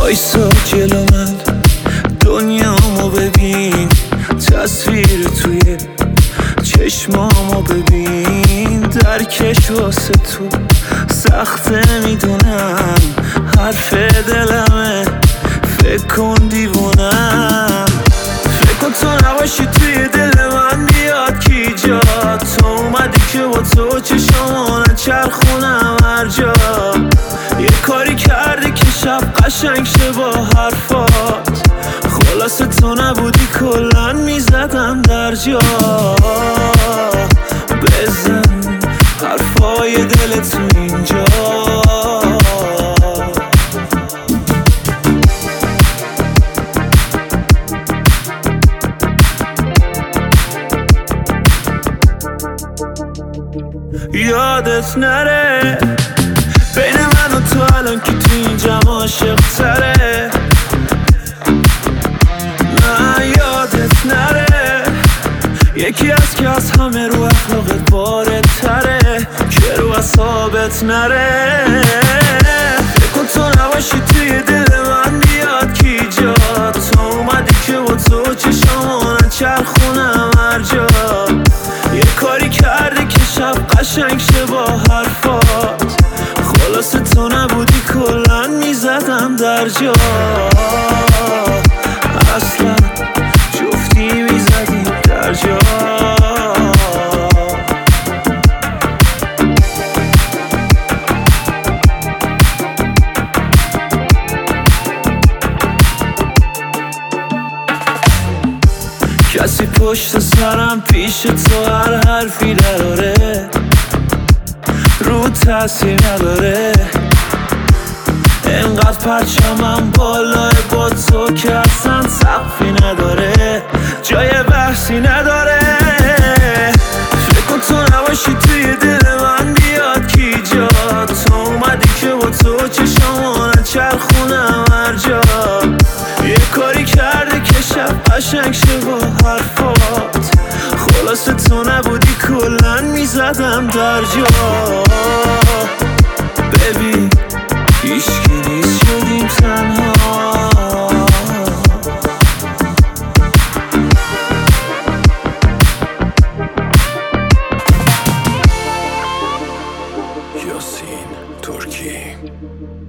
وایسا جلو من، دنیامو ببین، تصویر توی چشمامو ببین. درکش واسه تو سخته میدونم، حرف دلمه، فکر کن دیوونم. فکر کن تو نباشی توی دل من بیاد کی جا. تو اومدی که با تو چشامو نچرخونم هر جا. یه کاری کردی که شب قشنگ شه با حرفات. خلاصه تو نبودی کلن میزدم در جا. بزن حرفای دل تو اینجا. یادت نره بین من و تو الان که تو این جمع عاشق تره. نه یادت نره یکی از که از همه رو اخلاقت وارد تره، که رو اصابت نره. فکر کن تو نباشی توی دل من بیاد کی جا. تو اومدی که با تو چشامو نچرخونم هر جا. یه کاری کردی که شب قشنگ شه با حرفات. خلاصه تو نبودی کلن میزدم در جا. اصلا جفتی میزدیم در جا. کسی پشت سرم پیش تو هر حرفی نداره، رو تاثیر نداره. انقدر پرچمم بالای با تو که اصلا سقفی نداره، جای بحثی نداره. فکر کن تو نباشی توی دل من بیاد کی جا. تو اومدی که با تو چشامو نچرخونم هر جا. یه کاری کردی که شب قشنگ شه با حرفات. خلاصه تو نبودی کلن میزدم در جا. ببین هیچکی نیست شدیم تنها. یاسین ترکی.